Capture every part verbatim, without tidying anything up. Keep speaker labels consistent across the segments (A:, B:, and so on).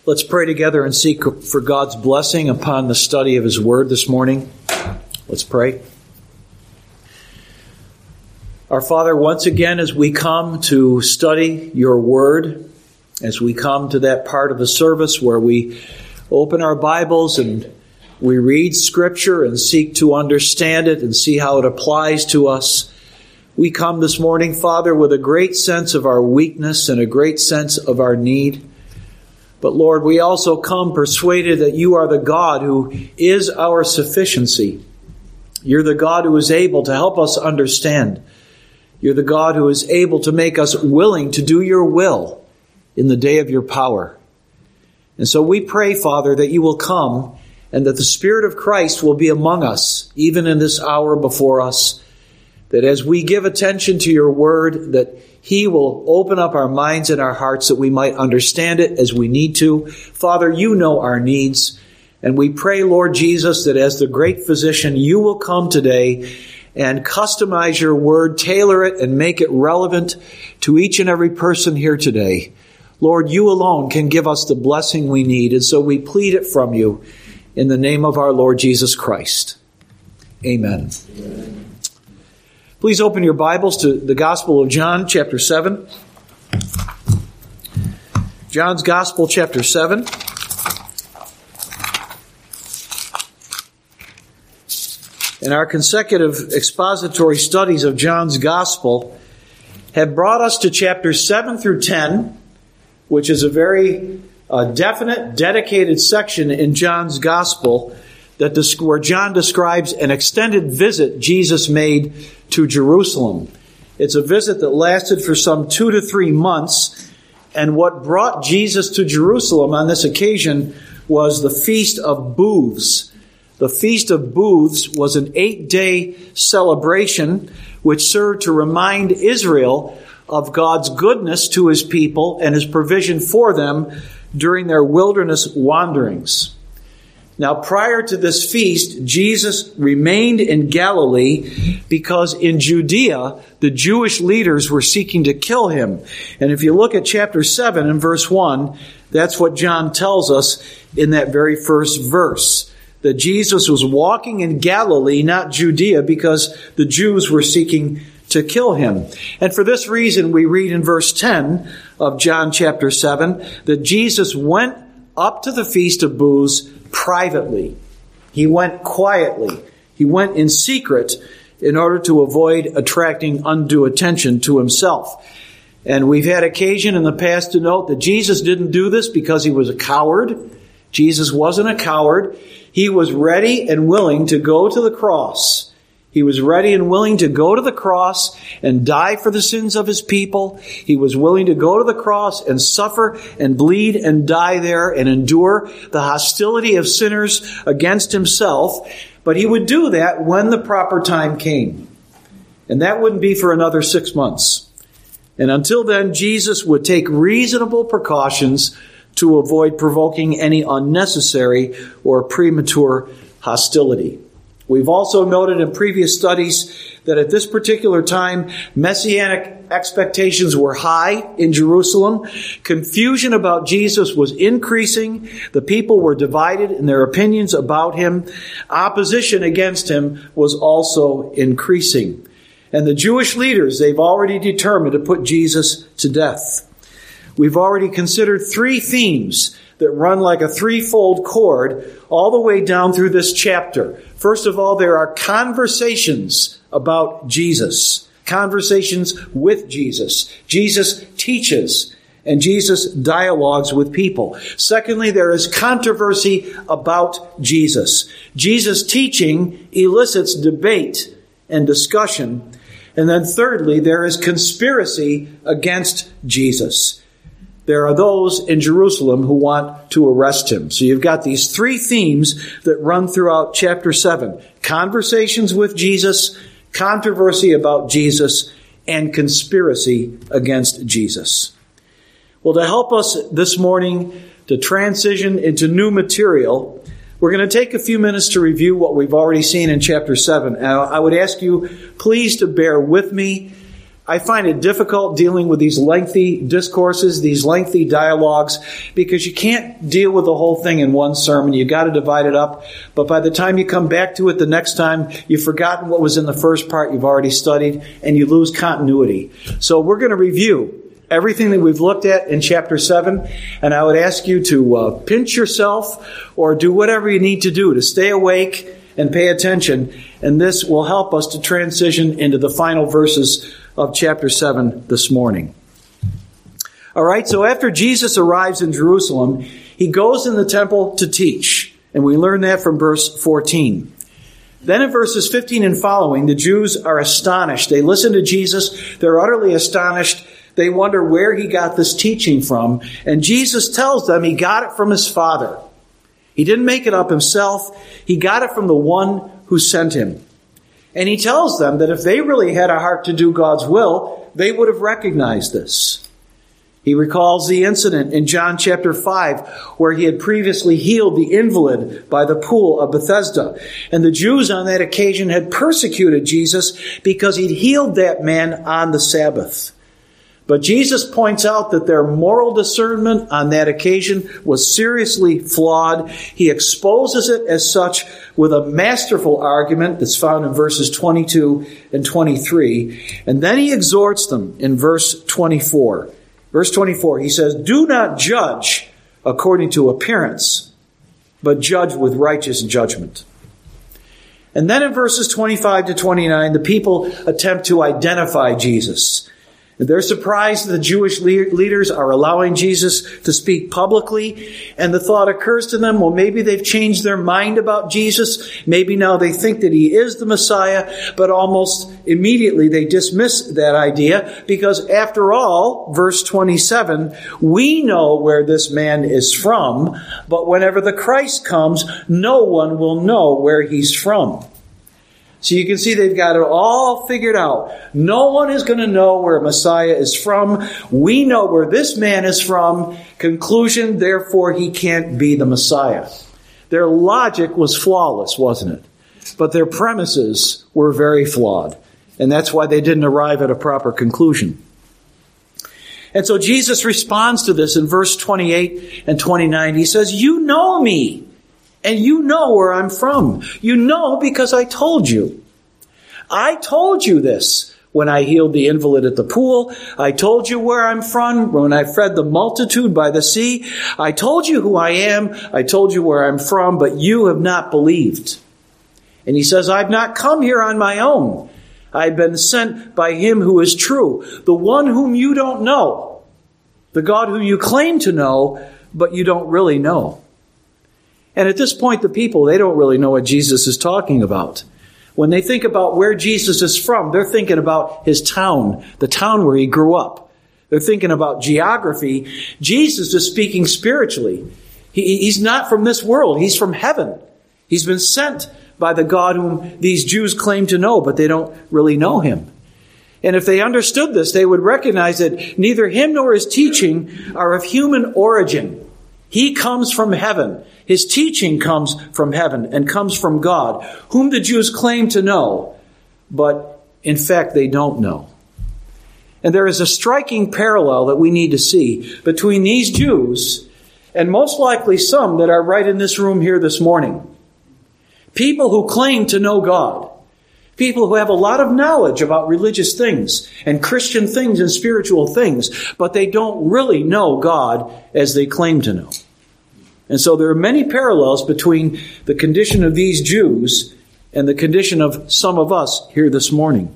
A: Let's pray together and seek for God's blessing upon the study of His Word this morning. Let's pray. Our Father, once again, as we come to study Your Word, as we come to that part of the service where we open our Bibles and we read Scripture and seek to understand it and see how it applies to us, we come this morning, Father, with a great sense of our weakness and a great sense of our need. But Lord, we also come persuaded that You are the God who is our sufficiency. You're the God who is able to help us understand. You're the God who is able to make us willing to do Your will in the day of Your power. And so we pray, Father, that You will come and that the Spirit of Christ will be among us, even in this hour before us, that as we give attention to Your Word, that He will open up our minds and our hearts that we might understand it as we need to. Father, You know our needs, and we pray, Lord Jesus, that as the great physician, You will come today and customize Your Word, tailor it, and make it relevant to each and every person here today. Lord, You alone can give us the blessing we need, and so we plead it from You in the name of our Lord Jesus Christ. Amen. Amen. Please open your Bibles to the Gospel of John, chapter seven. John's Gospel, chapter seven. And our consecutive expository studies of John's Gospel have brought us to chapters seven through ten, which is a very uh, definite, dedicated section in John's Gospel that where John describes an extended visit Jesus made to Jerusalem. It's a visit that lasted for some two to three months, and what brought Jesus to Jerusalem on this occasion was the Feast of Booths. The Feast of Booths was an eight-day celebration which served to remind Israel of God's goodness to His people and His provision for them during their wilderness wanderings. Now, prior to this feast, Jesus remained in Galilee because in Judea, the Jewish leaders were seeking to kill Him. And if you look at chapter seven and verse one, that's what John tells us in that very first verse, that Jesus was walking in Galilee, not Judea, because the Jews were seeking to kill Him. And for this reason, we read in verse ten of John chapter seven that Jesus went up to the Feast of Booths privately. He went quietly. He went in secret in order to avoid attracting undue attention to Himself. And we've had occasion in the past to note that Jesus didn't do this because He was a coward. Jesus wasn't a coward. He was ready and willing to go to the cross. He was ready and willing to go to the cross and die for the sins of His people. He was willing to go to the cross and suffer and bleed and die there and endure the hostility of sinners against Himself. But He would do that when the proper time came. And that wouldn't be for another six months. And until then, Jesus would take reasonable precautions to avoid provoking any unnecessary or premature hostility. We've also noted in previous studies that at this particular time, messianic expectations were high in Jerusalem. Confusion about Jesus was increasing. The people were divided in their opinions about Him. Opposition against Him was also increasing. And the Jewish leaders, they've already determined to put Jesus to death. We've already considered three themes that run like a threefold cord all the way down through this chapter. First of all, there are conversations about Jesus. Conversations with Jesus. Jesus teaches, and Jesus dialogues with people. Secondly, there is controversy about Jesus. Jesus' teaching elicits debate and discussion. And then thirdly, there is conspiracy against Jesus. There are those in Jerusalem who want to arrest Him. So you've got these three themes that run throughout chapter seven. Conversations with Jesus, controversy about Jesus, and conspiracy against Jesus. Well, to help us this morning to transition into new material, we're going to take a few minutes to review what we've already seen in chapter seven. And I would ask you, please, to bear with me I find it difficult dealing with these lengthy discourses, these lengthy dialogues, because you can't deal with the whole thing in one sermon. You got to divide it up. But by the time you come back to it the next time, you've forgotten what was in the first part you've already studied, and you lose continuity. So we're going to review everything that we've looked at in chapter seven, and I would ask you to uh, pinch yourself or do whatever you need to do to stay awake and pay attention, and this will help us to transition into the final verses of chapter seven this morning. All right, so after Jesus arrives in Jerusalem, he goes in the temple to teach, and we learn that from verse fourteen. Then in verses fifteen and following, the Jews are astonished. They listen to Jesus. They're utterly astonished. They wonder where he got this teaching from. And Jesus tells them he got it from his Father. He didn't make it up himself. He got it from the one who sent him. And he tells them that if they really had a heart to do God's will, they would have recognized this. He recalls the incident in John chapter five where he had previously healed the invalid by the pool of Bethesda. And the Jews on that occasion had persecuted Jesus because he'd healed that man on the Sabbath. But Jesus points out that their moral discernment on that occasion was seriously flawed. He exposes it as such with a masterful argument that's found in verses twenty-two and twenty-three. And then he exhorts them in verse twenty-four. Verse twenty-four, he says, "Do not judge according to appearance, but judge with righteous judgment." And then in verses twenty-five to twenty-nine, the people attempt to identify Jesus. They're surprised that the Jewish leaders are allowing Jesus to speak publicly, and the thought occurs to them, well, maybe they've changed their mind about Jesus. Maybe now they think that he is the Messiah, but almost immediately they dismiss that idea because after all, verse twenty-seven, we know where this man is from, but whenever the Christ comes, no one will know where he's from. So you can see they've got it all figured out. No one is going to know where Messiah is from. We know where this man is from. Conclusion, therefore, he can't be the Messiah. Their logic was flawless, wasn't it? But their premises were very flawed. And that's why they didn't arrive at a proper conclusion. And so Jesus responds to this in verse twenty-eight and twenty-nine. He says, "You know me. And you know where I'm from. You know because I told you. I told you this when I healed the invalid at the pool. I told you where I'm from when I fed the multitude by the sea. I told you who I am. I told you where I'm from, but you have not believed." And he says, "I've not come here on my own. I've been sent by him who is true, the one whom you don't know, the God who you claim to know, but you don't really know." And at this point, the people, they don't really know what Jesus is talking about. When they think about where Jesus is from, they're thinking about his town, the town where he grew up. They're thinking about geography. Jesus is speaking spiritually. He, he's not from this world. He's from heaven. He's been sent by the God whom these Jews claim to know, but they don't really know him. And if they understood this, they would recognize that neither him nor his teaching are of human origin. He comes from heaven. His teaching comes from heaven and comes from God, whom the Jews claim to know, but in fact they don't know. And there is a striking parallel that we need to see between these Jews and most likely some that are right in this room here this morning. People who claim to know God. People who have a lot of knowledge about religious things and Christian things and spiritual things, but they don't really know God as they claim to know. And so there are many parallels between the condition of these Jews and the condition of some of us here this morning.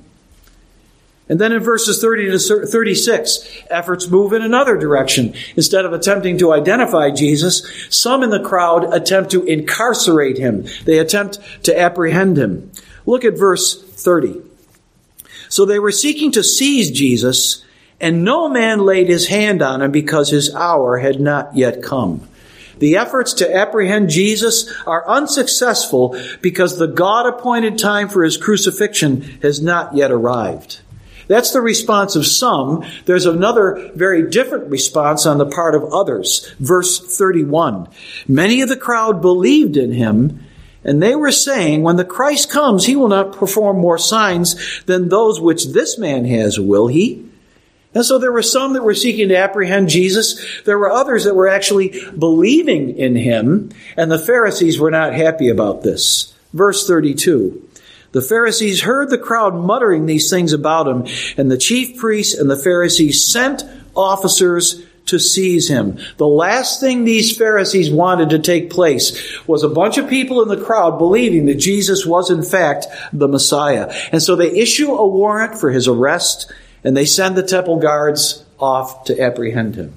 A: And then in verses thirty to thirty-six, efforts move in another direction. Instead of attempting to identify Jesus, some in the crowd attempt to incarcerate him. They attempt to apprehend him. Look at verse thirty. "So they were seeking to seize Jesus, and no man laid his hand on him because his hour had not yet come." The efforts to apprehend Jesus are unsuccessful because the God-appointed time for his crucifixion has not yet arrived. That's the response of some. There's another very different response on the part of others. Verse thirty-one. "Many of the crowd believed in him, And they were saying, when the Christ comes, he will not perform more signs than those which this man has, will he? And so there were some that were seeking to apprehend Jesus. There were others that were actually believing in him. And the Pharisees were not happy about this. Verse thirty-two. The Pharisees heard the crowd muttering these things about him, and the chief priests and the Pharisees sent officers to seize him. The last thing these Pharisees wanted to take place was a bunch of people in the crowd believing that Jesus was in fact the Messiah. And so they issue a warrant for his arrest, and they send the temple guards off to apprehend him.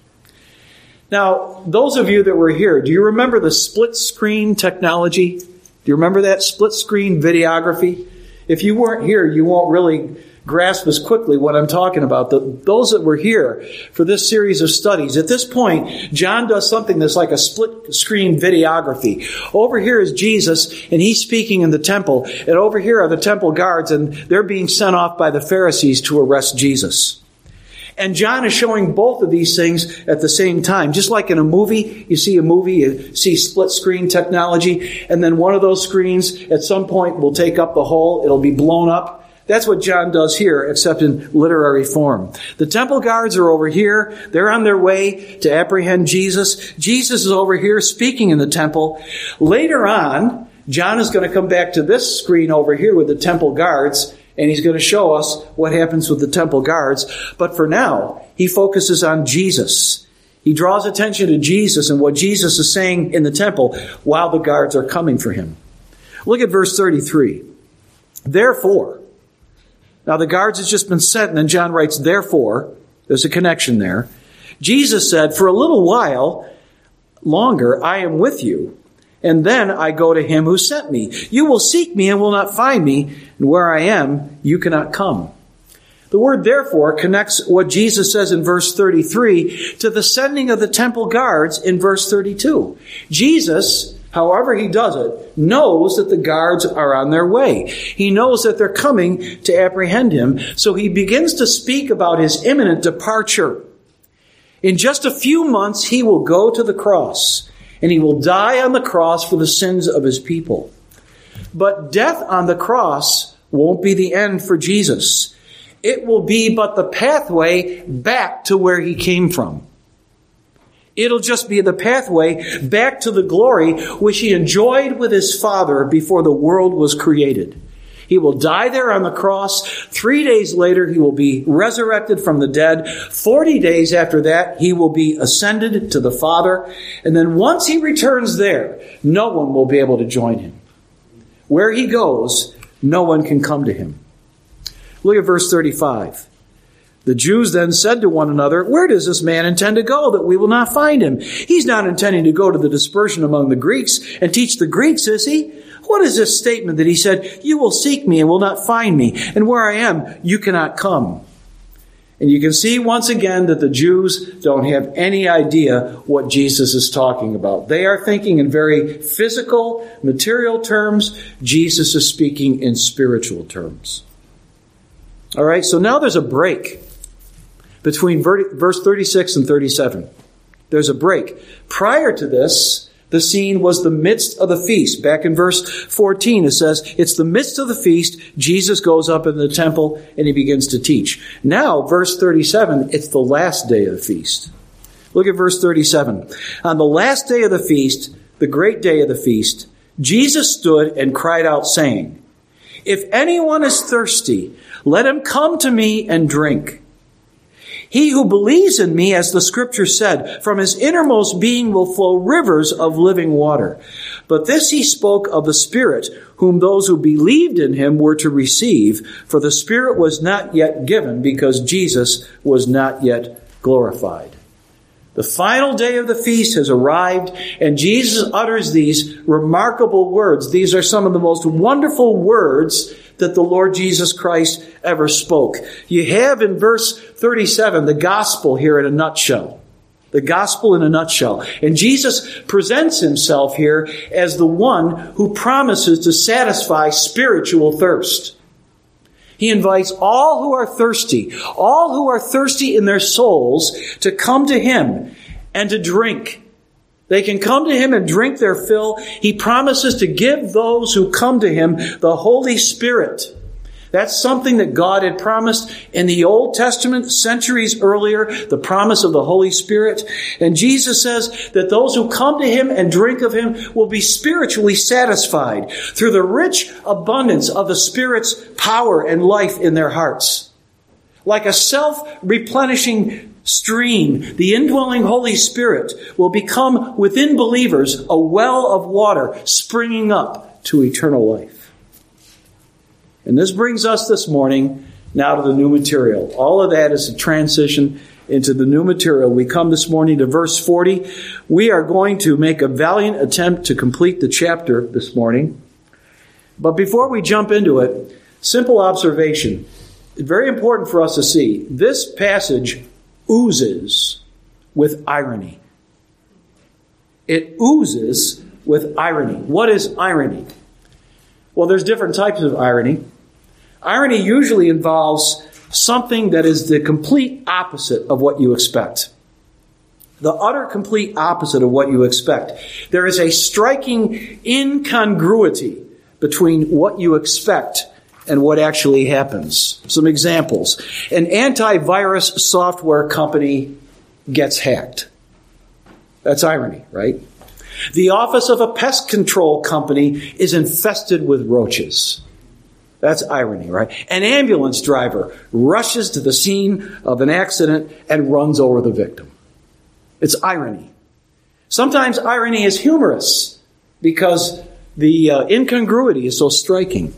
A: Now, those of you that were here, do you remember the split screen technology? Do you remember that split screen videography? If you weren't here, you won't really grasp as quickly what I'm talking about. The, those that were here for this series of studies, at this point, John does something that's like a split screen videography. Over here is Jesus, and he's speaking in the temple. And over here are the temple guards, and they're being sent off by the Pharisees to arrest Jesus. And John is showing both of these things at the same time. Just like in a movie, you see a movie, you see split screen technology, and then one of those screens at some point will take up the whole, it'll be blown up. That's what John does here, except in literary form. The temple guards are over here. They're on their way to apprehend Jesus. Jesus is over here speaking in the temple. Later on, John is going to come back to this screen over here with the temple guards, and he's going to show us what happens with the temple guards. But for now, he focuses on Jesus. He draws attention to Jesus and what Jesus is saying in the temple while the guards are coming for him. Look at verse thirty-three. Therefore, now the guards has just been sent, and then John writes, therefore, there's a connection there. Jesus said, for a little while longer I am with you, and then I go to him who sent me. You will seek me and will not find me, and where I am, you cannot come. The word therefore connects what Jesus says in verse thirty-three to the sending of the temple guards in verse thirty-two. Jesus, however he does it, knows that the guards are on their way. He knows that they're coming to apprehend him, so he begins to speak about his imminent departure. In just a few months, he will go to the cross, and he will die on the cross for the sins of his people. But death on the cross won't be the end for Jesus. It will be but the pathway back to where he came from. It'll just be the pathway back to the glory which he enjoyed with his Father before the world was created. He will die there on the cross. Three days later, he will be resurrected from the dead. Forty days after that, he will be ascended to the Father. And then once he returns there, no one will be able to join him. Where he goes, no one can come to him. Look at verse thirty-five. The Jews then said to one another, where does this man intend to go that we will not find him? He's not intending to go to the dispersion among the Greeks and teach the Greeks, is he? What is this statement that he said, you will seek me and will not find me, and where I am, you cannot come? And you can see once again that the Jews don't have any idea what Jesus is talking about. They are thinking in very physical, material terms. Jesus is speaking in spiritual terms. All right, so now there's a break between verse thirty-six and thirty-seven. There's a break. Prior to this, the scene was the midst of the feast. Back in verse fourteen, it says, it's the midst of the feast. Jesus goes up in the temple and he begins to teach. Now, verse thirty-seven, it's the last day of the feast. Look at verse thirty-seven. On the last day of the feast, the great day of the feast, Jesus stood and cried out, saying, if anyone is thirsty, let him come to me and drink. He who believes in me, as the scripture said, from his innermost being will flow rivers of living water. But this he spoke of the Spirit, whom those who believed in him were to receive, for the Spirit was not yet given, because Jesus was not yet glorified. The final day of the feast has arrived, and Jesus utters these remarkable words. These are some of the most wonderful words that the Lord Jesus Christ ever spoke. You have in verse thirty-seven the gospel here in a nutshell. The gospel in a nutshell. And Jesus presents himself here as the one who promises to satisfy spiritual thirst. He invites all who are thirsty, all who are thirsty in their souls, to come to him and to drink. They can come to him and drink their fill. He promises to give those who come to him the Holy Spirit. That's something that God had promised in the Old Testament centuries earlier, the promise of the Holy Spirit. And Jesus says that those who come to him and drink of him will be spiritually satisfied through the rich abundance of the Spirit's power and life in their hearts. Like a self-replenishing stream, the indwelling Holy Spirit will become within believers a well of water springing up to eternal life. And this brings us this morning now to the new material. All of that is a transition into the new material. We come this morning to verse forty. We are going to make a valiant attempt to complete the chapter this morning. But before we jump into it, simple observation. It's very important for us to see. This passage oozes with irony. It oozes with irony. What is irony? Well, there's different types of irony. Irony usually involves something that is the complete opposite of what you expect. The utter complete opposite of what you expect. There is a striking incongruity between what you expect and what actually happens. Some examples. An antivirus software company gets hacked. That's irony, right? The office of a pest control company is infested with roaches. That's irony, right? An ambulance driver rushes to the scene of an accident and runs over the victim. It's irony. Sometimes irony is humorous because the uh, incongruity is so striking.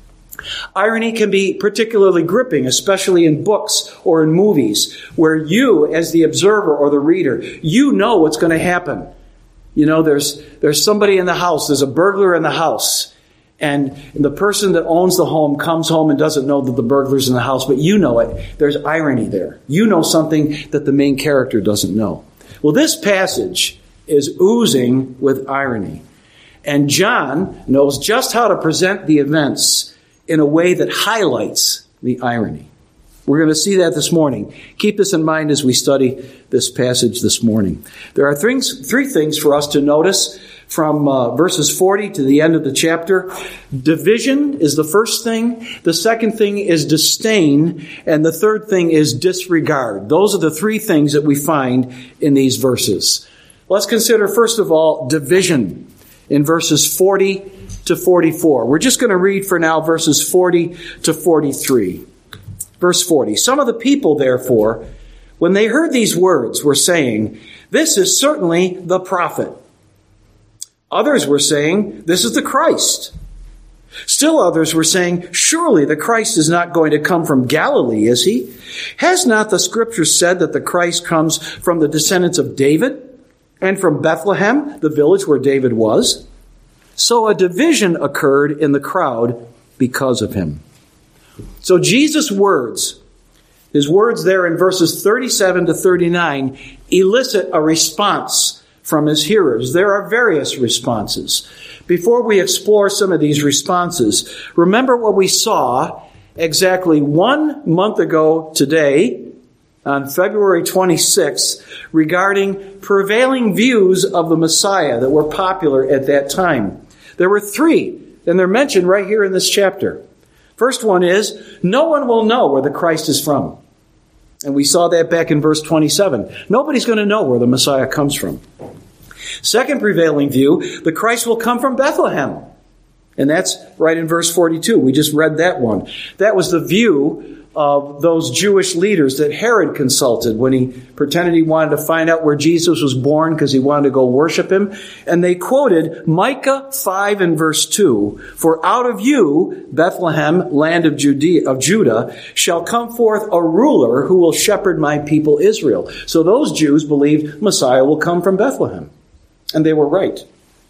A: Irony can be particularly gripping, especially in books or in movies, where you, as the observer or the reader, you know what's going to happen. You know, there's there's somebody in the house, there's a burglar in the house, and the person that owns the home comes home and doesn't know that the burglar's in the house, but you know it. There's irony there. You know something that the main character doesn't know. Well, this passage is oozing with irony. And John knows just how to present the events in a way that highlights the irony. We're going to see that this morning. Keep this in mind as we study this passage this morning. There are things, three things for us to notice from uh, verses forty to the end of the chapter. Division is the first thing. The second thing is disdain. And the third thing is disregard. Those are the three things that we find in these verses. Let's consider, first of all, division in verses forty to forty-four. We're just going to read for now verses forty to forty-three. Verse forty. Some of the people, therefore, when they heard these words, were saying, "This is certainly the prophet." Others were saying, "This is the Christ." Still others were saying, "Surely the Christ is not going to come from Galilee, is he? Has not the Scripture said that the Christ comes from the descendants of David and from Bethlehem, the village where David was?" So a division occurred in the crowd because of him. So Jesus' words, his words there in verses thirty-seven to thirty-nine, elicit a response from his hearers. There are various responses. Before we explore some of these responses, remember what we saw exactly one month ago today, on February twenty-sixth, regarding prevailing views of the Messiah that were popular at that time. There were three, and they're mentioned right here in this chapter. First one is, no one will know where the Christ is from. And we saw that back in verse twenty-seven. Nobody's going to know where the Messiah comes from. Second prevailing view, the Christ will come from Bethlehem. And that's right in verse forty-two. We just read that one. That was the view of those Jewish leaders that Herod consulted when he pretended he wanted to find out where Jesus was born because he wanted to go worship him. And they quoted Micah five and verse two, "For out of you, Bethlehem, land of Judea, of Judah, shall come forth a ruler who will shepherd my people Israel." So those Jews believed Messiah will come from Bethlehem. And they were right.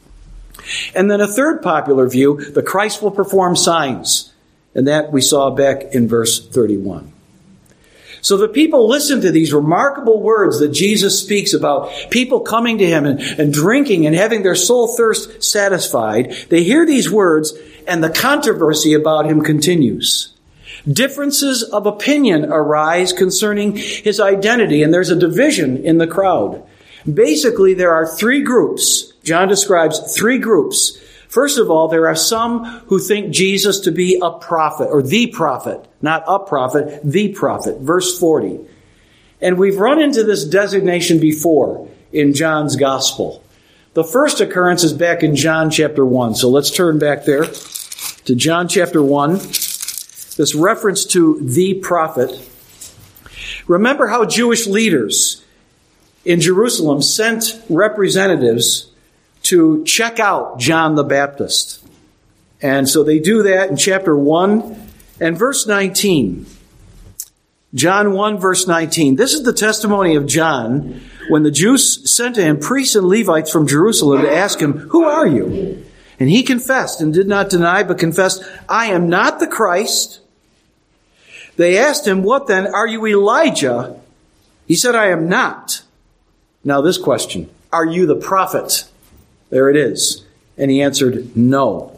A: And then a third popular view, the Christ will perform signs. And that we saw back in verse thirty-one. So the people listen to these remarkable words that Jesus speaks about people coming to him and, and drinking and having their soul thirst satisfied. They hear these words and the controversy about him continues. Differences of opinion arise concerning his identity, and there's a division in the crowd. Basically, there are three groups. John describes three groups. First of all, there are some who think Jesus to be a prophet, or the prophet, not a prophet, the prophet. Verse forty. And we've run into this designation before in John's gospel. The first occurrence is back in John chapter one. So let's turn back there to John chapter one. This reference to the prophet. Remember how Jewish leaders in Jerusalem sent representatives to check out John the Baptist. And so they do that in chapter one and verse nineteen. John one, verse nineteen. This is the testimony of John when the Jews sent to him priests and Levites from Jerusalem to ask him, "Who are you?" And he confessed and did not deny, but confessed, "I am not the Christ." They asked him, "What then? Are you Elijah?" He said, "I am not." Now this question, "Are you the prophet?" There it is. And he answered, "No."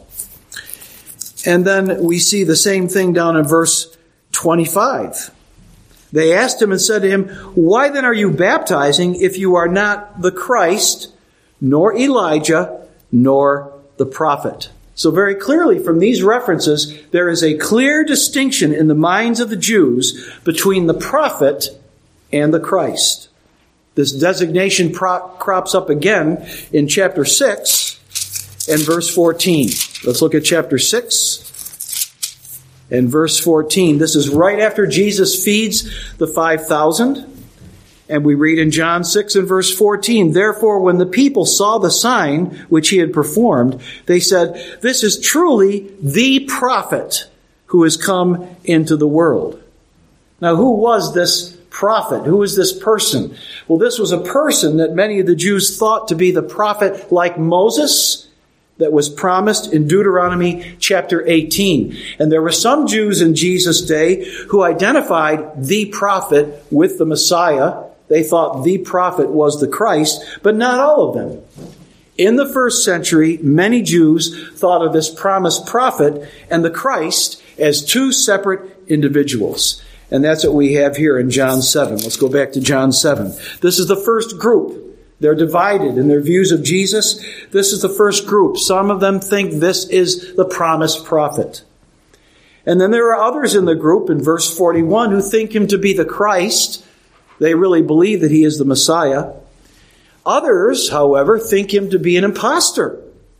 A: And then we see the same thing down in verse twenty-five. They asked him and said to him, "Why then are you baptizing if you are not the Christ, nor Elijah, nor the prophet?" So very clearly from these references, there is a clear distinction in the minds of the Jews between the prophet and the Christ. This designation pro- crops up again in chapter six and verse fourteen. Let's look at chapter six and verse fourteen. This is right after Jesus feeds the five thousand. And we read in John six and verse fourteen, "Therefore, when the people saw the sign which he had performed, they said, 'This is truly the prophet who has come into the world.'" Now, who was this prophet? Who is this person? Well, this was a person that many of the Jews thought to be the prophet like Moses that was promised in Deuteronomy chapter eighteen. And there were some Jews in Jesus' day who identified the prophet with the Messiah. They thought the prophet was the Christ, but not all of them. In the first century, many Jews thought of this promised prophet and the Christ as two separate individuals. And that's what we have here in John seven. Let's go back to John seven. This is the first group. They're divided in their views of Jesus. This is the first group. Some of them think this is the promised prophet. And then there are others in the group in verse forty-one who think him to be the Christ. They really believe that he is the Messiah. Others, however, think him to be an impostor.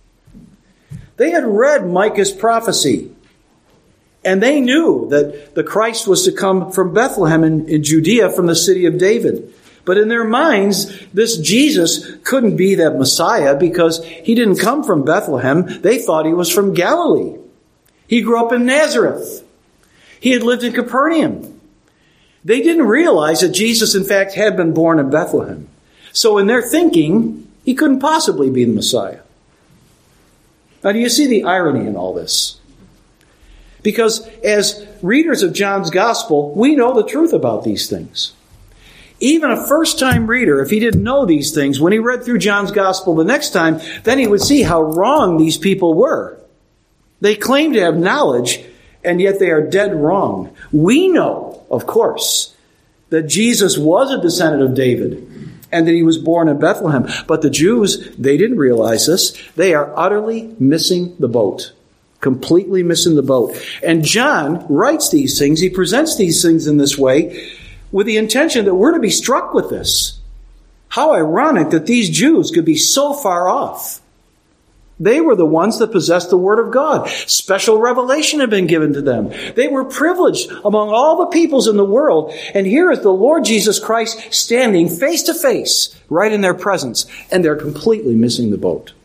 A: They had read Micah's prophecy. And they knew that the Christ was to come from Bethlehem in, in Judea, from the city of David. But in their minds, this Jesus couldn't be that Messiah because he didn't come from Bethlehem. They thought he was from Galilee. He grew up in Nazareth. He had lived in Capernaum. They didn't realize that Jesus, in fact, had been born in Bethlehem. So in their thinking, he couldn't possibly be the Messiah. Now, do you see the irony in all this? Because as readers of John's Gospel, we know the truth about these things. Even a first-time reader, if he didn't know these things, when he read through John's Gospel the next time, then he would see how wrong these people were. They claim to have knowledge, and yet they are dead wrong. We know, of course, that Jesus was a descendant of David, and that he was born in Bethlehem. But the Jews, they didn't realize this. They are utterly missing the boat. Completely missing the boat. And John writes these things, he presents these things in this way with the intention that we're to be struck with this. How ironic that these Jews could be so far off. They were the ones that possessed the Word of God. Special revelation had been given to them. They were privileged among all the peoples in the world. And here is the Lord Jesus Christ standing face to face right in their presence. And they're completely missing the boat.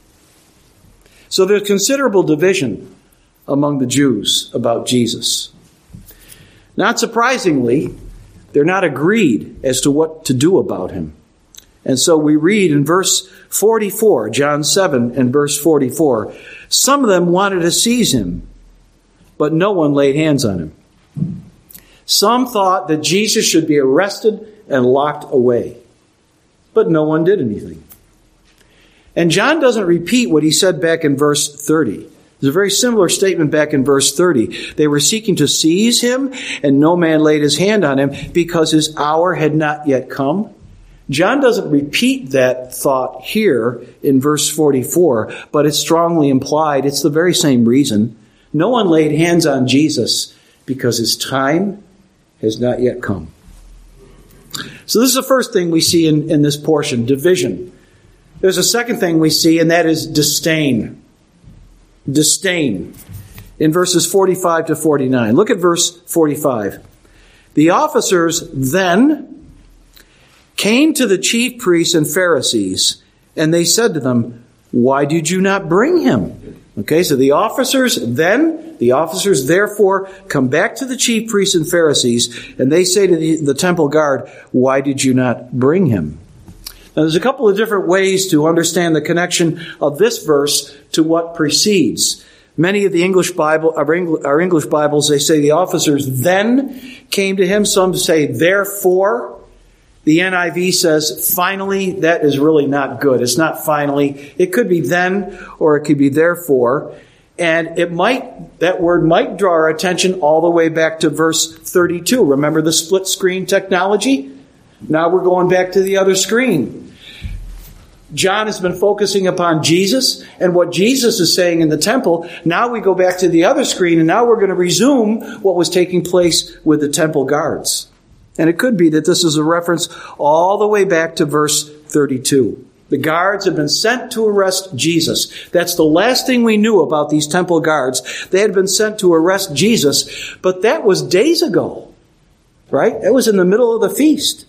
A: So there's considerable division among the Jews about Jesus. Not surprisingly, they're not agreed as to what to do about him. And so we read in verse forty-four, John seven and verse forty-four, some of them wanted to seize him, but no one laid hands on him. Some thought that Jesus should be arrested and locked away, but no one did anything. And John doesn't repeat what he said back in verse thirty. There's a very similar statement back in verse thirty. They were seeking to seize him, and no man laid his hand on him because his hour had not yet come. John doesn't repeat that thought here in verse forty-four, but it's strongly implied. It's the very same reason. No one laid hands on Jesus because his time has not yet come. So this is the first thing we see in, in this portion, division. There's a second thing we see, and that is disdain. Disdain. In verses forty-five to forty-nine. Look at verse forty-five. The officers then came to the chief priests and Pharisees, and they said to them, "Why did you not bring him?" Okay, so the officers then, the officers therefore come back to the chief priests and Pharisees, and they say to the, the temple guard, "Why did you not bring him?" Now there's a couple of different ways to understand the connection of this verse to what precedes. Many of the English Bible, our English Bibles, they say the officers then came to him. Some say therefore. The N I V says finally. That is really not good. It's not finally. It could be then or it could be therefore. And it might, that word might draw our attention all the way back to verse thirty-two. Remember the split screen technology? Now we're going back to the other screen. John has been focusing upon Jesus and what Jesus is saying in the temple. Now we go back to the other screen, and now we're going to resume what was taking place with the temple guards. And it could be that this is a reference all the way back to verse thirty-two. The guards had been sent to arrest Jesus. That's the last thing we knew about these temple guards. They had been sent to arrest Jesus, but that was days ago, right? It was in the middle of the feast.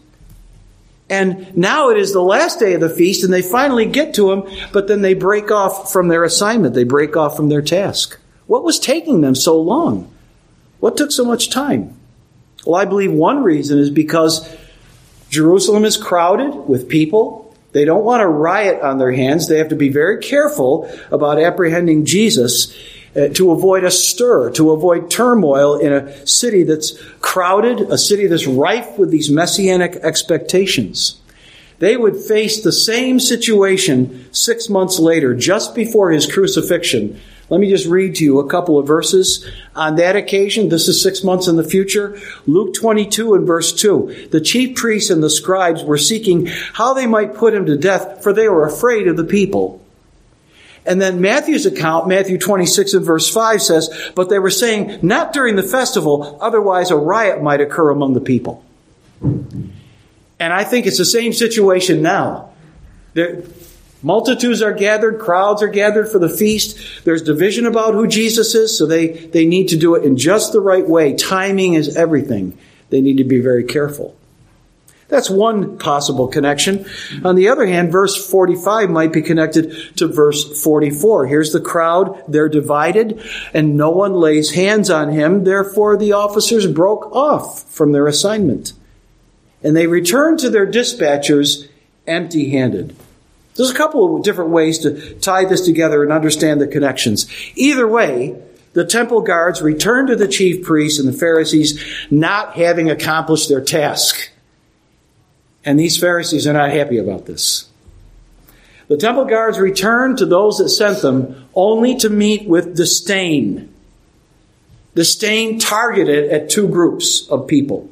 A: And now it is the last day of the feast, and they finally get to him, but then they break off from their assignment. They break off from their task. What was taking them so long? What took so much time? Well, I believe one reason is because Jerusalem is crowded with people. They don't want a riot on their hands. They have to be very careful about apprehending Jesus uh, to avoid a stir, to avoid turmoil in a city that's crowded, a city that's rife with these messianic expectations. They would face the same situation six months later, just before his crucifixion. Let me just read to you a couple of verses. On that occasion, this is six months in the future, Luke twenty-two and verse two. The chief priests and the scribes were seeking how they might put him to death, for they were afraid of the people. And then Matthew's account, Matthew twenty-six and verse five says, but they were saying, not during the festival, otherwise a riot might occur among the people. And I think it's the same situation now. There, multitudes are gathered, crowds are gathered for the feast. There's division about who Jesus is, so they, they need to do it in just the right way. Timing is everything. They need to be very careful. That's one possible connection. On the other hand, verse forty-five might be connected to verse forty-four. Here's the crowd. They're divided, and no one lays hands on him. Therefore, the officers broke off from their assignment, and they returned to their dispatchers empty-handed. There's a couple of different ways to tie this together and understand the connections. Either way, the temple guards returned to the chief priests and the Pharisees not having accomplished their task. And these Pharisees are not happy about this. The temple guards returned to those that sent them only to meet with disdain. Disdain targeted at two groups of people.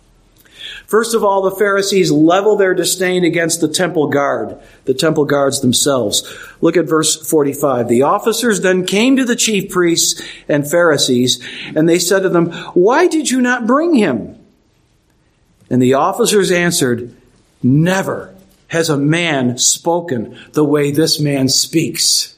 A: First of all, the Pharisees level their disdain against the temple guard, the temple guards themselves. Look at verse forty-five. The officers then came to the chief priests and Pharisees, and they said to them, "Why did you not bring him?" And the officers answered, "Never has a man spoken the way this man speaks."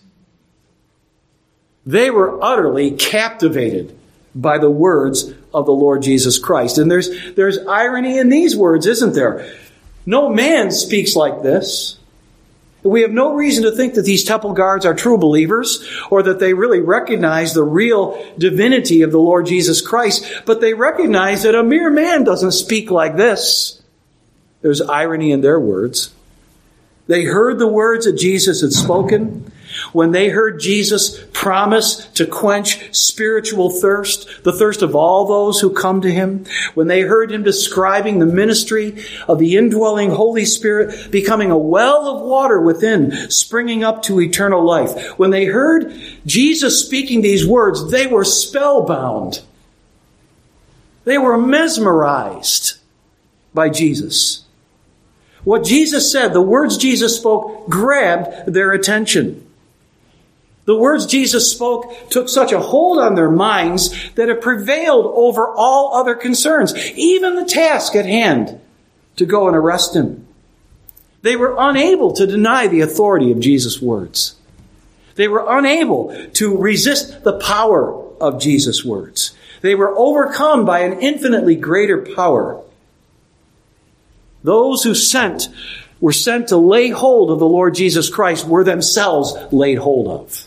A: They were utterly captivated by the words of the Lord Jesus Christ. And there's, there's irony in these words, isn't there? No man speaks like this. We have no reason to think that these temple guards are true believers or that they really recognize the real divinity of the Lord Jesus Christ, but they recognize that a mere man doesn't speak like this. There's irony in their words. They heard the words that Jesus had spoken. When they heard Jesus promise to quench spiritual thirst, the thirst of all those who come to him, when they heard him describing the ministry of the indwelling Holy Spirit becoming a well of water within, springing up to eternal life, when they heard Jesus speaking these words, they were spellbound. They were mesmerized by Jesus. What Jesus said, the words Jesus spoke, grabbed their attention. The words Jesus spoke took such a hold on their minds that it prevailed over all other concerns, even the task at hand to go and arrest him. They were unable to deny the authority of Jesus' words. They were unable to resist the power of Jesus' words. They were overcome by an infinitely greater power. Those who sent were sent to lay hold of the Lord Jesus Christ were themselves laid hold of.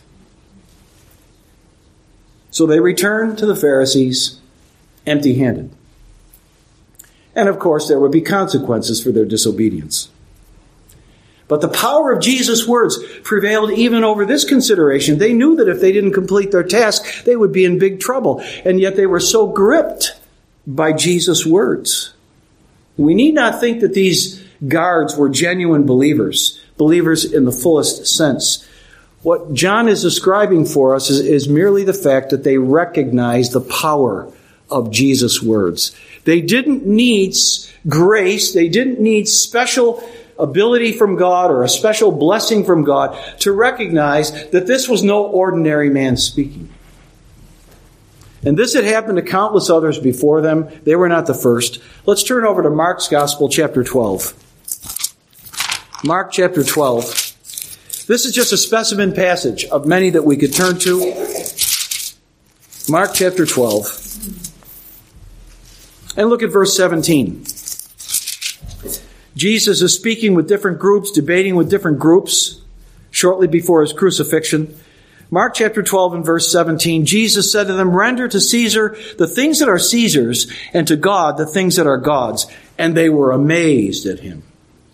A: So they returned to the Pharisees empty-handed. And of course, there would be consequences for their disobedience. But the power of Jesus' words prevailed even over this consideration. They knew that if they didn't complete their task, they would be in big trouble. And yet they were so gripped by Jesus' words. We need not think that these guards were genuine believers, believers in the fullest sense. What John is describing for us is, is merely the fact that they recognized the power of Jesus' words. They didn't need grace. They didn't need special ability from God or a special blessing from God to recognize that this was no ordinary man speaking. And this had happened to countless others before them. They were not the first. Let's turn over to Mark's Gospel, chapter twelve. Mark chapter twelve. This is just a specimen passage of many that we could turn to. Mark chapter twelve. And look at verse seventeen. Jesus is speaking with different groups, debating with different groups shortly before his crucifixion. Mark chapter twelve and verse seventeen, Jesus said to them, "Render to Caesar the things that are Caesar's, and to God the things that are God's." And they were amazed at him.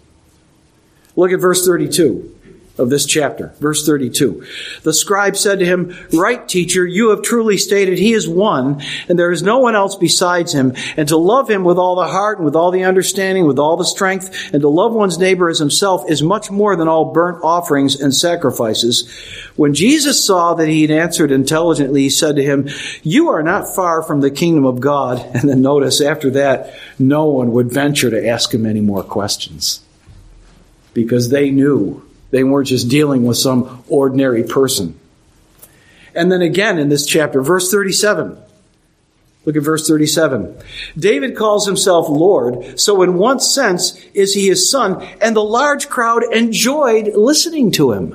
A: Look at verse thirty-two of this chapter. Verse thirty-two. The scribe said to him, "Right, teacher, you have truly stated he is one, and there is no one else besides him. And to love him with all the heart and with all the understanding, with all the strength, and to love one's neighbor as himself is much more than all burnt offerings and sacrifices." When Jesus saw that he had answered intelligently, he said to him, "You are not far from the kingdom of God." And then notice after that, no one would venture to ask him any more questions, because they knew they weren't just dealing with some ordinary person. And then again in this chapter, verse thirty-seven. Look at verse thirty-seven. David calls himself Lord, so in one sense is he his son, and the large crowd enjoyed listening to him.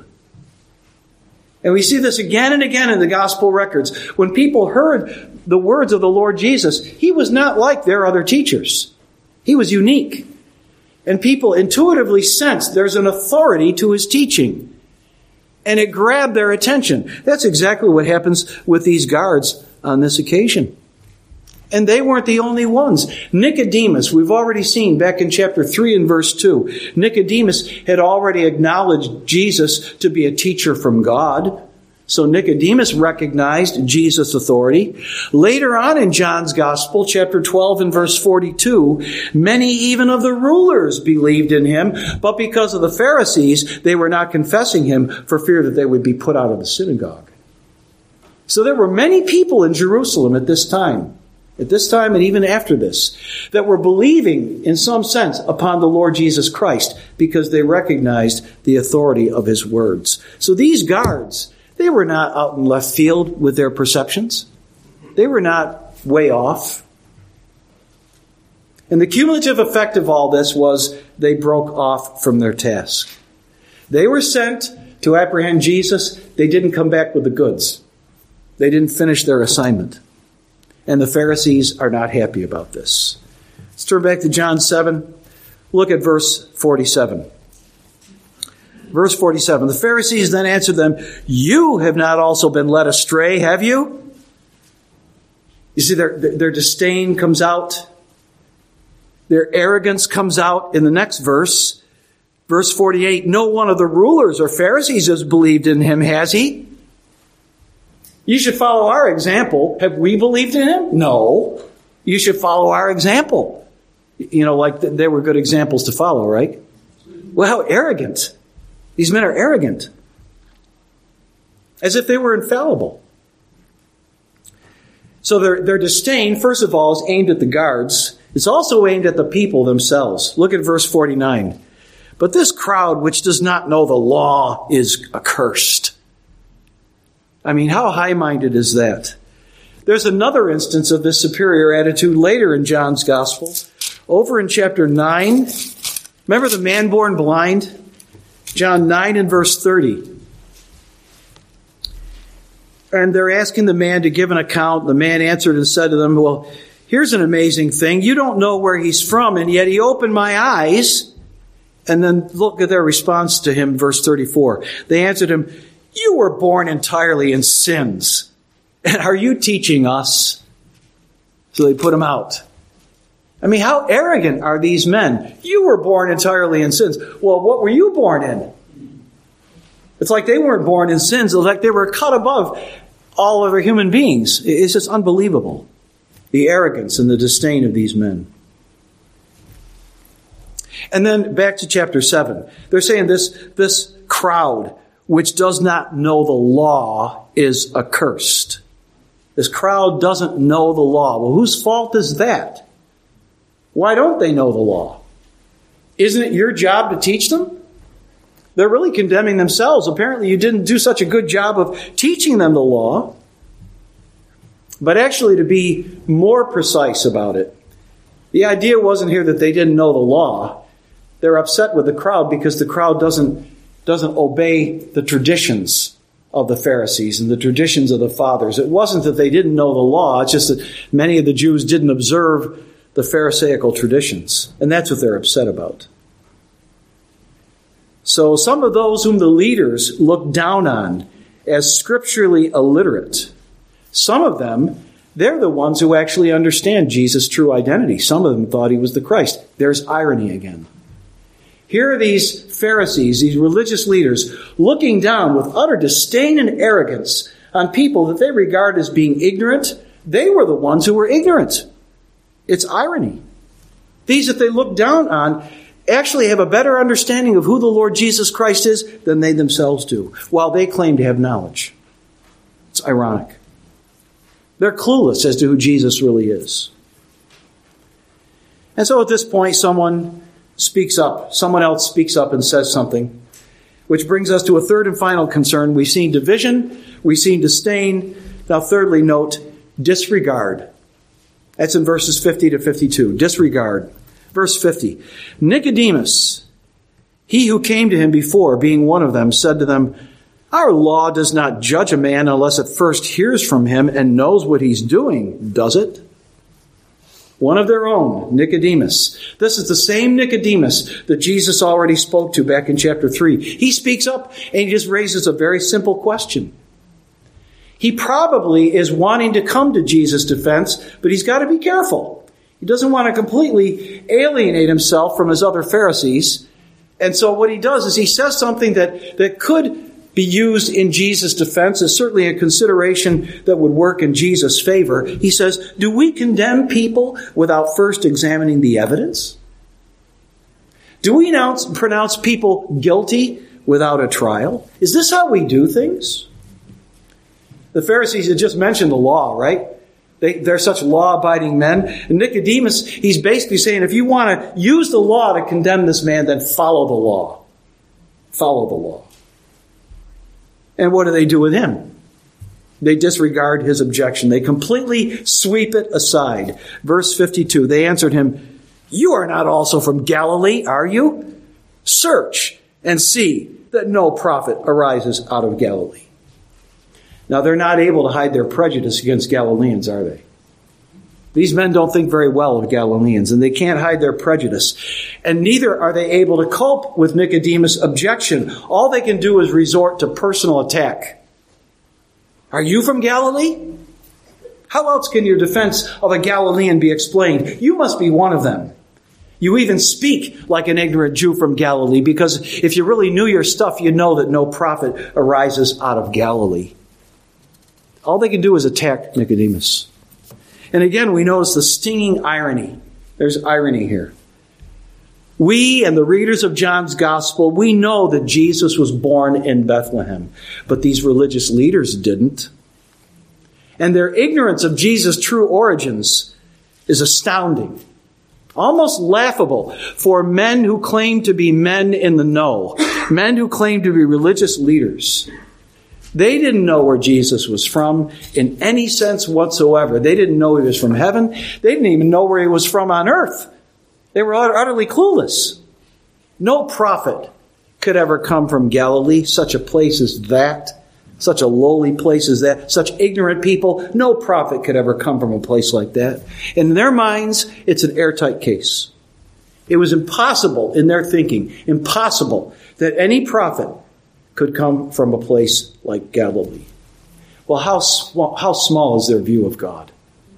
A: And we see this again and again in the gospel records. When people heard the words of the Lord Jesus, he was not like their other teachers. He was unique. And people intuitively sensed there's an authority to his teaching. And it grabbed their attention. That's exactly what happens with these guards on this occasion. And they weren't the only ones. Nicodemus, we've already seen back in chapter three and verse two. Nicodemus had already acknowledged Jesus to be a teacher from God. So Nicodemus recognized Jesus' authority. Later on in John's Gospel, chapter twelve and verse forty-two, many even of the rulers believed in him, but because of the Pharisees, they were not confessing him for fear that they would be put out of the synagogue. So there were many people in Jerusalem at this time, at this time and even after this, that were believing in some sense upon the Lord Jesus Christ because they recognized the authority of his words. So these guards, they were not out in left field with their perceptions. They were not way off. And the cumulative effect of all this was they broke off from their task. They were sent to apprehend Jesus. They didn't come back with the goods. They didn't finish their assignment. And the Pharisees are not happy about this. Let's turn back to John seven. Look at verse forty-seven. Verse forty-seven, the Pharisees then answered them, "You have not also been led astray, have you?" You see, their, their disdain comes out. Their arrogance comes out in the next verse. Verse forty-eight, "No one of the rulers or Pharisees has believed in him, has he?" You should follow our example. Have we believed in him? No. You should follow our example. You know, like they were good examples to follow, right? Well, how arrogant. These men are arrogant. As if they were infallible. So their, their disdain, first of all, is aimed at the guards. It's also aimed at the people themselves. Look at verse forty-nine. But this crowd which does not know the law is accursed. I mean, how high-minded is that? There's another instance of this superior attitude later in John's Gospel. Over in chapter nine, remember the man born blind? John nine and verse thirty. And they're asking the man to give an account. The man answered and said to them, well, here's an amazing thing. You don't know where he's from, and yet he opened my eyes. And then look at their response to him, verse thirty-four. They answered him, you were born entirely in sins. And are you teaching us? So they put him out. I mean, how arrogant are these men? You were born entirely in sins. Well, what were you born in? It's like they weren't born in sins. It's like they were cut above all other human beings. It's just unbelievable. The arrogance and the disdain of these men. And then back to chapter seven. They're saying this, this crowd which does not know the law is accursed. This crowd doesn't know the law. Well, whose fault is that? Why don't they know the law? Isn't it your job to teach them? They're really condemning themselves. Apparently you didn't do such a good job of teaching them the law. But actually, to be more precise about it, the idea wasn't here that they didn't know the law. They're upset with the crowd because the crowd doesn't, doesn't obey the traditions of the Pharisees and the traditions of the fathers. It wasn't that they didn't know the law. It's just that many of the Jews didn't observe the Pharisaical traditions. And that's what they're upset about. So some of those whom the leaders looked down on as scripturally illiterate, some of them, they're the ones who actually understand Jesus' true identity. Some of them thought he was the Christ. There's irony again. Here are these Pharisees, these religious leaders, looking down with utter disdain and arrogance on people that they regard as being ignorant. They were the ones who were ignorant. It's irony. These that they look down on actually have a better understanding of who the Lord Jesus Christ is than they themselves do, while they claim to have knowledge. It's ironic. They're clueless as to who Jesus really is. And so at this point, someone speaks up. Someone else speaks up and says something, which brings us to a third and final concern. We've seen division. We've seen disdain. Now, thirdly, note disregard. That's in verses fifty to fifty-two. Disregard. Verse fifty. Nicodemus, he who came to him before, being one of them, said to them, our law does not judge a man unless it first hears from him and knows what he's doing, does it? One of their own, Nicodemus. This is the same Nicodemus that Jesus already spoke to back in chapter three. He speaks up and he just raises a very simple question. He probably is wanting to come to Jesus' defense, but he's got to be careful. He doesn't want to completely alienate himself from his other Pharisees. And so what he does is he says something that, that could be used in Jesus' defense, is certainly a consideration that would work in Jesus' favor. He says, do we condemn people without first examining the evidence? Do we announce, pronounce people guilty without a trial? Is this how we do things? The Pharisees had just mentioned the law, right? They, they're such law-abiding men. And Nicodemus, he's basically saying, if you want to use the law to condemn this man, then follow the law. Follow the law. And what do they do with him? They disregard his objection. They completely sweep it aside. Verse fifty-two, they answered him, you are not also from Galilee, are you? Search and see that no prophet arises out of Galilee. Now, they're not able to hide their prejudice against Galileans, are they? These men don't think very well of Galileans, and they can't hide their prejudice. And neither are they able to cope with Nicodemus' objection. All they can do is resort to personal attack. Are you from Galilee? How else can your defense of a Galilean be explained? You must be one of them. You even speak like an ignorant Jew from Galilee, because if you really knew your stuff, you'd know that no prophet arises out of Galilee. All they can do is attack Nicodemus. And again, we notice the stinging irony. There's irony here. We and the readers of John's Gospel, we know that Jesus was born in Bethlehem, but these religious leaders didn't. And their ignorance of Jesus' true origins is astounding. Almost laughable for men who claim to be men in the know, men who claim to be religious leaders. They didn't know where Jesus was from in any sense whatsoever. They didn't know he was from heaven. They didn't even know where he was from on earth. They were utterly clueless. No prophet could ever come from Galilee, such a place as that, such a lowly place as that, such ignorant people. No prophet could ever come from a place like that. In their minds, it's an airtight case. It was impossible in their thinking, impossible that any prophet could come from a place like Galilee. Well, how small, how small is their view of God?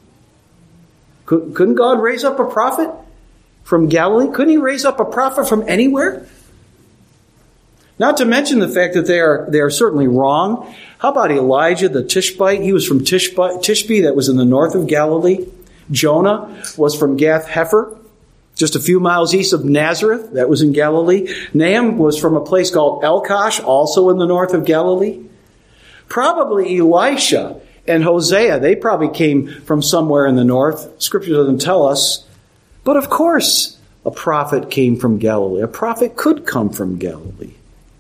A: Couldn't God raise up a prophet from Galilee? Couldn't he raise up a prophet from anywhere? Not to mention the fact that they are they are certainly wrong. How about Elijah the Tishbite? He was from Tishbe, Tishbe, that was in the north of Galilee. Jonah was from Gath Hepher, just a few miles east of Nazareth. That was in Galilee. Nahum was from a place called Elkosh, also in the north of Galilee. Probably Elisha and Hosea, they probably came from somewhere in the north. Scripture doesn't tell us. But of course, a prophet came from Galilee. A prophet could come from Galilee.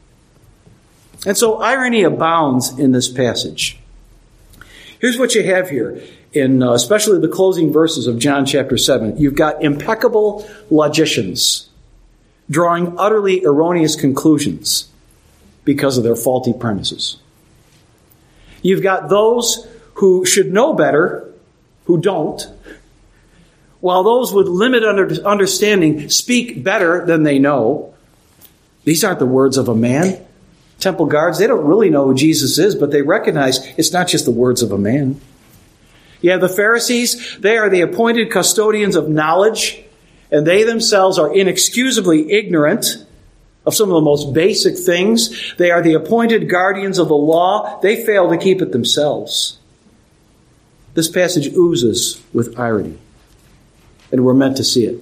A: And so irony abounds in this passage. Here's what you have here, in uh, especially the closing verses of John chapter seven. You've got impeccable logicians drawing utterly erroneous conclusions because of their faulty premises. You've got those who should know better, who don't, while those with limited under- understanding speak better than they know. These aren't the words of a man. Temple guards, they don't really know who Jesus is, but they recognize it's not just the words of a man. You have the Pharisees, they are the appointed custodians of knowledge, and they themselves are inexcusably ignorant of some of the most basic things. They are the appointed guardians of the law. They fail to keep it themselves. This passage oozes with irony, and we're meant to see it.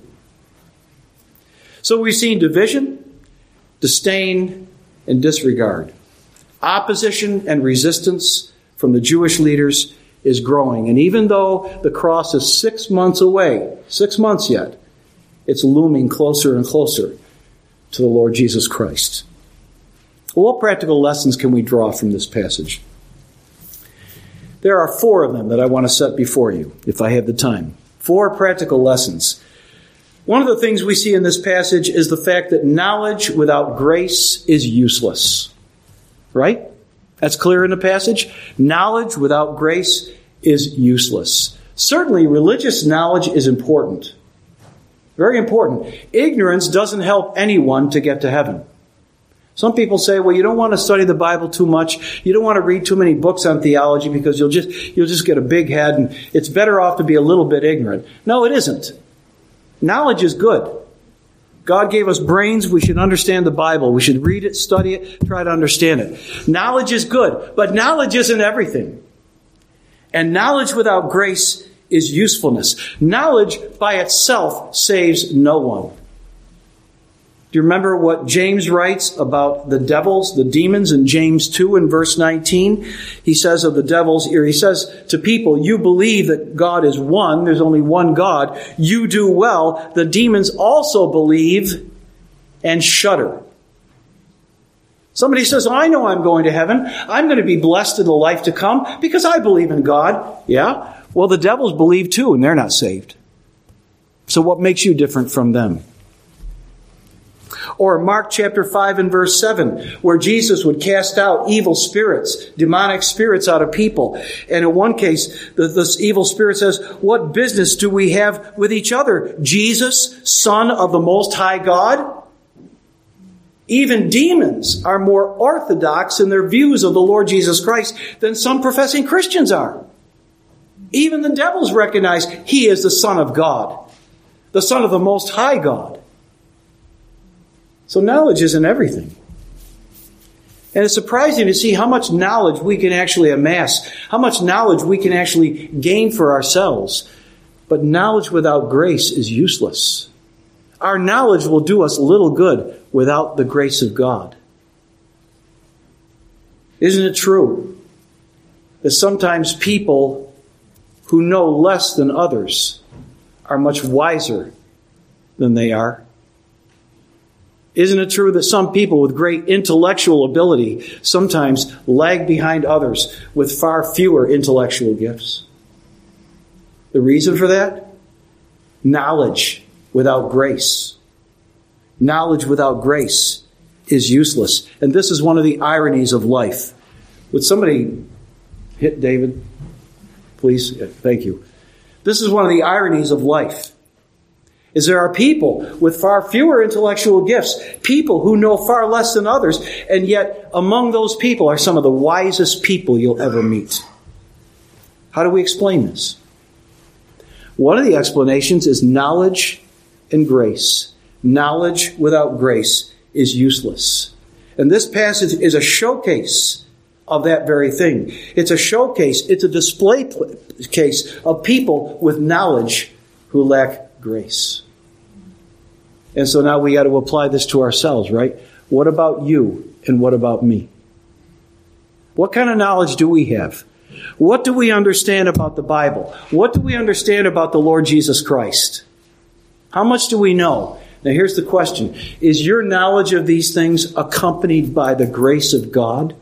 A: So we've seen division, disdain, and disregard. Opposition and resistance from the Jewish leaders is growing. And even though the cross is six months away, six months yet, it's looming closer and closer to the Lord Jesus Christ. Well, what practical lessons can we draw from this passage? There are four of them that I want to set before you, if I have the time. Four practical lessons. One of the things we see in this passage is the fact that knowledge without grace is useless. Right? That's clear in the passage. Knowledge without grace is useless. Certainly, religious knowledge is important. Very important. Ignorance doesn't help anyone to get to heaven. Some people say, well, you don't want to study the Bible too much. You don't want to read too many books on theology because you'll just, you'll just get a big head and it's better off to be a little bit ignorant. No, it isn't. Knowledge is good. God gave us brains. We should understand the Bible. We should read it, study it, try to understand it. Knowledge is good, but knowledge isn't everything. And knowledge without grace is usefulness. Knowledge by itself saves no one. Do you remember what James writes about the devils, the demons, in James two and verse nineteen? He says of the devils, he says to people, you believe that God is one, there's only one God. You do well. The demons also believe and shudder. Somebody says, oh, I know I'm going to heaven. I'm going to be blessed in the life to come because I believe in God. Yeah? Well, the devils believe too, and they're not saved. So what makes you different from them? Or Mark chapter five and verse seven, where Jesus would cast out evil spirits, demonic spirits out of people. And in one case, the, this evil spirit says, what business do we have with each other? Jesus, Son of the Most High God? Even demons are more orthodox in their views of the Lord Jesus Christ than some professing Christians are. Even the devils recognize He is the Son of God, the Son of the Most High God. So knowledge isn't everything. And it's surprising to see how much knowledge we can actually amass, how much knowledge we can actually gain for ourselves. But knowledge without grace is useless. Our knowledge will do us little good without the grace of God. Isn't it true that sometimes people who know less than others are much wiser than they are? Isn't it true that some people with great intellectual ability sometimes lag behind others with far fewer intellectual gifts? The reason for that? Knowledge without grace. Knowledge without grace is useless. And this is one of the ironies of life. Would somebody hit David? Please. Yeah, thank you. This is one of the ironies of life. Is there are people with far fewer intellectual gifts, people who know far less than others, and yet among those people are some of the wisest people you'll ever meet. How do we explain this? One of the explanations is knowledge and grace. Knowledge without grace is useless. And this passage is a showcase of that very thing. It's a showcase, it's a display case of people with knowledge who lack grace. And so now we got to apply this to ourselves, right? What about you and what about me? What kind of knowledge do we have? What do we understand about the Bible? What do we understand about the Lord Jesus Christ? How much do we know? Now here's the question. Is your knowledge of these things accompanied by the grace of God?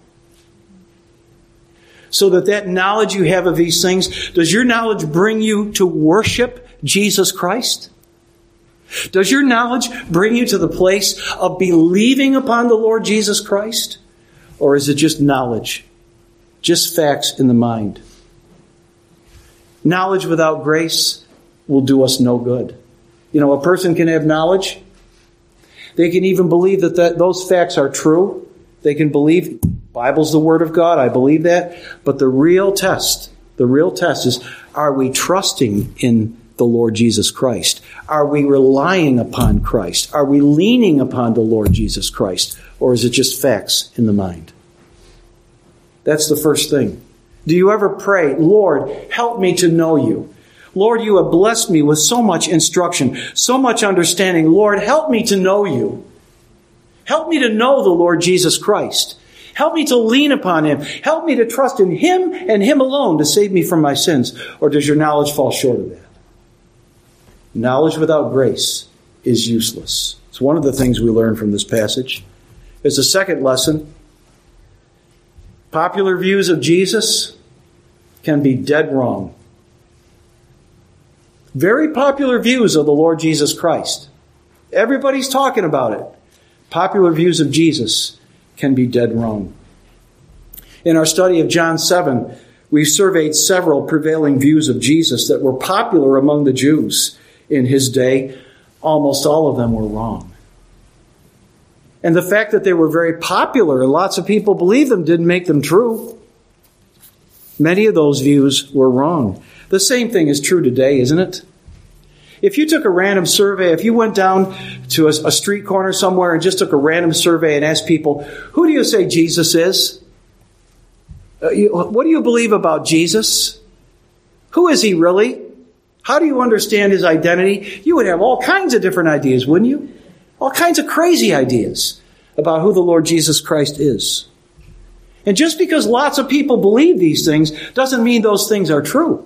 A: So that that knowledge you have of these things, does your knowledge bring you to worship Jesus Christ? Does your knowledge bring you to the place of believing upon the Lord Jesus Christ? Or is it just knowledge? Just facts in the mind? Knowledge without grace will do us no good. You know, a person can have knowledge. They can even believe that, that those facts are true. They can believe the Bible's the Word of God. I believe that. But the real test, the real test is, are we trusting in the Lord Jesus Christ? Are we relying upon Christ? Are we leaning upon the Lord Jesus Christ? Or is it just facts in the mind? That's the first thing. Do you ever pray, Lord, help me to know you? Lord, you have blessed me with so much instruction, so much understanding. Lord, help me to know you. Help me to know the Lord Jesus Christ. Help me to lean upon Him. Help me to trust in Him and Him alone to save me from my sins. Or does your knowledge fall short of that? Knowledge without grace is useless. It's one of the things we learn from this passage. There's a second lesson. Popular views of Jesus can be dead wrong. Very popular views of the Lord Jesus Christ. Everybody's talking about it. Popular views of Jesus can be dead wrong. In our study of John seven, we surveyed several prevailing views of Jesus that were popular among the Jews in His day. Almost all of them were wrong. And the fact that they were very popular and lots of people believed them didn't make them true. Many of those views were wrong. The same thing is true today, isn't it? If you took a random survey, if you went down to a, a street corner somewhere and just took a random survey and asked people, who do you say Jesus is? Uh, you, what do you believe about Jesus? Who is He really? How do you understand His identity? You would have all kinds of different ideas, wouldn't you? All kinds of crazy ideas about who the Lord Jesus Christ is. And just because lots of people believe these things doesn't mean those things are true.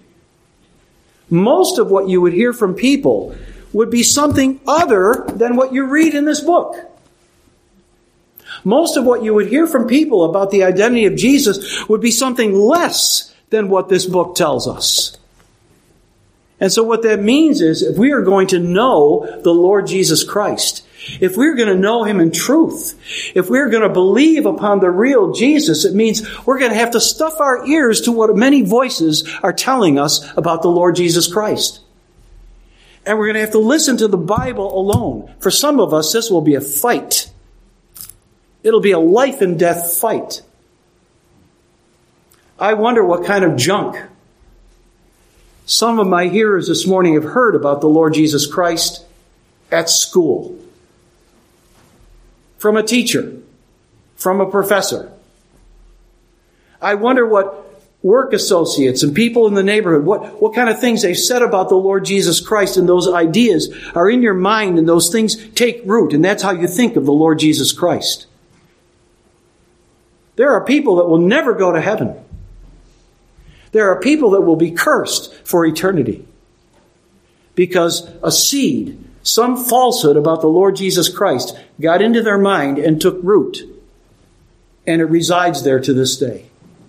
A: Most of what you would hear from people would be something other than what you read in this book. Most of what you would hear from people about the identity of Jesus would be something less than what this book tells us. And so what that means is, if we are going to know the Lord Jesus Christ, if we're going to know Him in truth, if we're going to believe upon the real Jesus, it means we're going to have to stuff our ears to what many voices are telling us about the Lord Jesus Christ. And we're going to have to listen to the Bible alone. For some of us, this will be a fight. It'll be a life and death fight. I wonder what kind of junk some of my hearers this morning have heard about the Lord Jesus Christ at school. From a teacher. From a professor. I wonder what work associates and people in the neighborhood, what, what kind of things they've said about the Lord Jesus Christ, and those ideas are in your mind and those things take root, and that's how you think of the Lord Jesus Christ. There are people that will never go to heaven. There are people that will be cursed for eternity because a seed some falsehood about the Lord Jesus Christ got into their mind and took root. And it resides there to this day.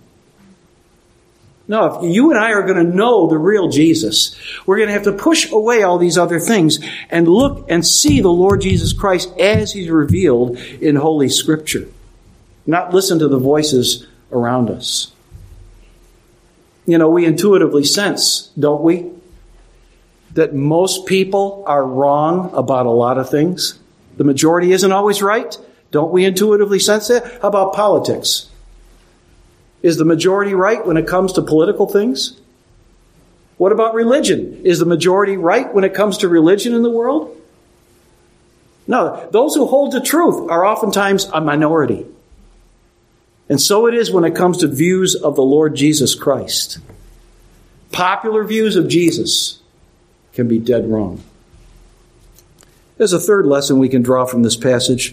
A: No, if you and I are going to know the real Jesus, we're going to have to push away all these other things and look and see the Lord Jesus Christ as He's revealed in Holy Scripture. Not listen to the voices around us. You know, we intuitively sense, don't we, that most people are wrong about a lot of things. The majority isn't always right. Don't we intuitively sense that? How about politics? Is the majority right when it comes to political things? What about religion? Is the majority right when it comes to religion in the world? No, those who hold the truth are oftentimes a minority. And so it is when it comes to views of the Lord Jesus Christ. Popular views of Jesus can be dead wrong. There's a third lesson we can draw from this passage.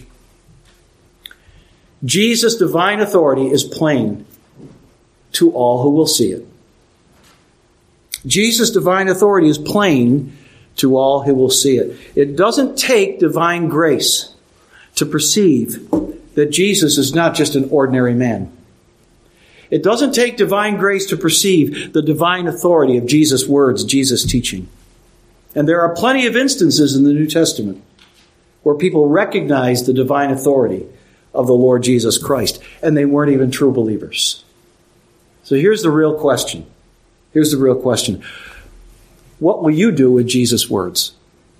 A: Jesus' divine authority is plain to all who will see it. Jesus' divine authority is plain to all who will see it. It doesn't take divine grace to perceive that Jesus is not just an ordinary man. It doesn't take divine grace to perceive the divine authority of Jesus' words, Jesus' teaching. And there are plenty of instances in the New Testament where people recognize the divine authority of the Lord Jesus Christ, and they weren't even true believers. So here's the real question. Here's the real question. What will you do with Jesus' words?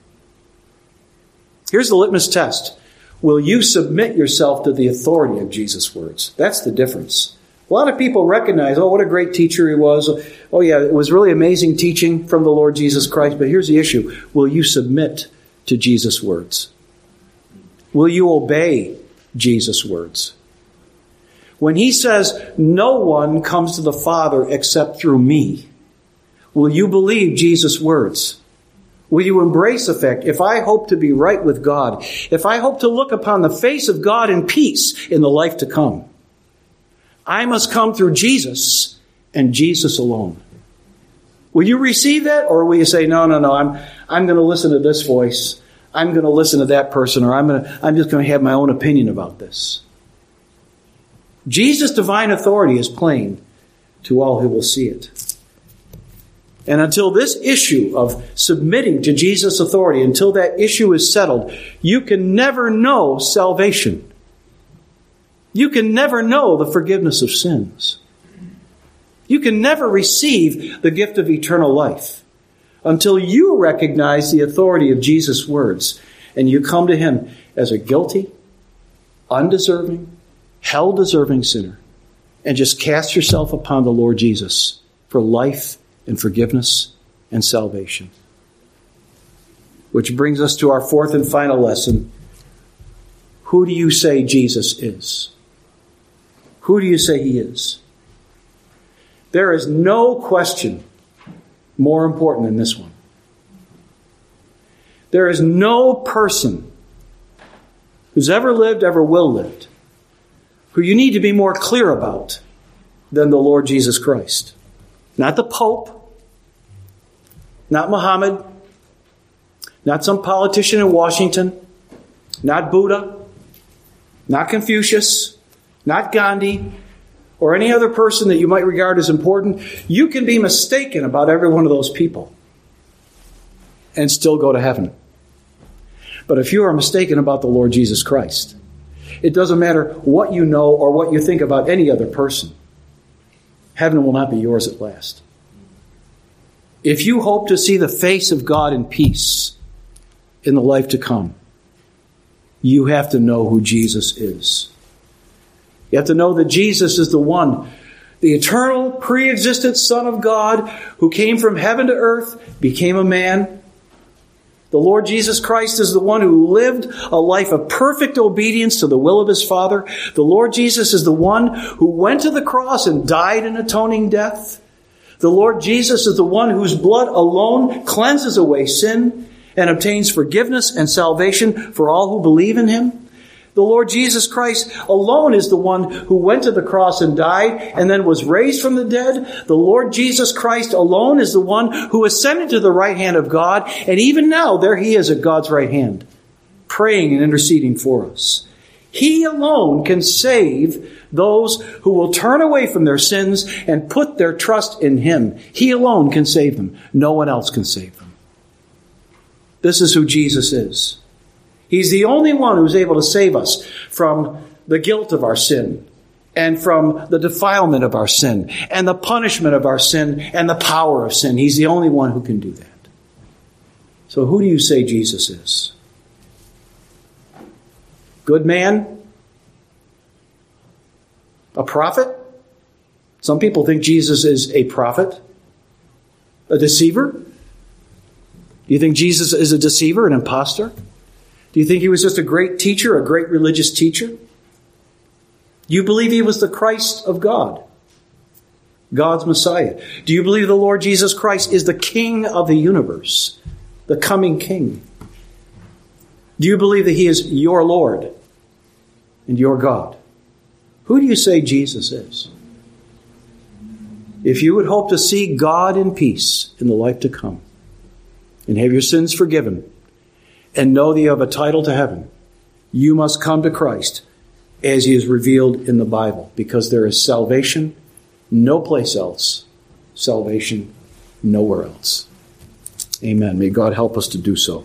A: Here's the litmus test. Will you submit yourself to the authority of Jesus' words? That's the difference. A lot of people recognize, oh, what a great teacher he was. Oh, yeah, it was really amazing teaching from the Lord Jesus Christ. But here's the issue. Will you submit to Jesus' words? Will you obey Jesus' words? When he says, no one comes to the Father except through me, will you believe Jesus' words? Will you embrace the fact, if I hope to be right with God, if I hope to look upon the face of God in peace in the life to come, I must come through Jesus and Jesus alone. Will you receive that? Or will you say, no, no, no, I'm, I'm going to listen to this voice. I'm going to listen to that person, or I'm going to, I'm just going to have my own opinion about this. Jesus' divine authority is plain to all who will see it. And until this issue of submitting to Jesus' authority, until that issue is settled, you can never know salvation. You can never know the forgiveness of sins. You can never receive the gift of eternal life until you recognize the authority of Jesus' words and you come to Him as a guilty, undeserving, hell-deserving sinner and just cast yourself upon the Lord Jesus for life and forgiveness and salvation. Which brings us to our fourth and final lesson. Who do you say Jesus is? Who do you say He is? There is no question more important than this one. There is no person who's ever lived, ever will live, who you need to be more clear about than the Lord Jesus Christ. Not the Pope, not Muhammad, not some politician in Washington, not Buddha, not Confucius, not Gandhi, or any other person that you might regard as important. You can be mistaken about every one of those people and still go to heaven. But if you are mistaken about the Lord Jesus Christ, it doesn't matter what you know or what you think about any other person. Heaven will not be yours at last. If you hope to see the face of God in peace in the life to come, you have to know who Jesus is. You have to know that Jesus is the one, the eternal, pre-existent Son of God who came from heaven to earth, became a man. The Lord Jesus Christ is the one who lived a life of perfect obedience to the will of His Father. The Lord Jesus is the one who went to the cross and died an atoning death. The Lord Jesus is the one whose blood alone cleanses away sin and obtains forgiveness and salvation for all who believe in Him. The Lord Jesus Christ alone is the one who went to the cross and died and then was raised from the dead. The Lord Jesus Christ alone is the one who ascended to the right hand of God. And even now, there he is at God's right hand, praying and interceding for us. He alone can save those who will turn away from their sins and put their trust in him. He alone can save them. No one else can save them. This is who Jesus is. He's the only one who's able to save us from the guilt of our sin and from the defilement of our sin and the punishment of our sin and the power of sin. He's the only one who can do that. So who do you say Jesus is? Good man? A prophet? Some people think Jesus is a prophet. A deceiver? Do you think Jesus is a deceiver, an imposter? Do you think he was just a great teacher, a great religious teacher? Do you believe he was the Christ of God, God's Messiah? Do you believe the Lord Jesus Christ is the King of the universe, the coming King? Do you believe that he is your Lord and your God? Who do you say Jesus is? If you would hope to see God in peace in the life to come and have your sins forgiven, and know that you have a title to heaven, you must come to Christ as he is revealed in the Bible, because there is salvation no place else, salvation nowhere else. Amen. May God help us to do so.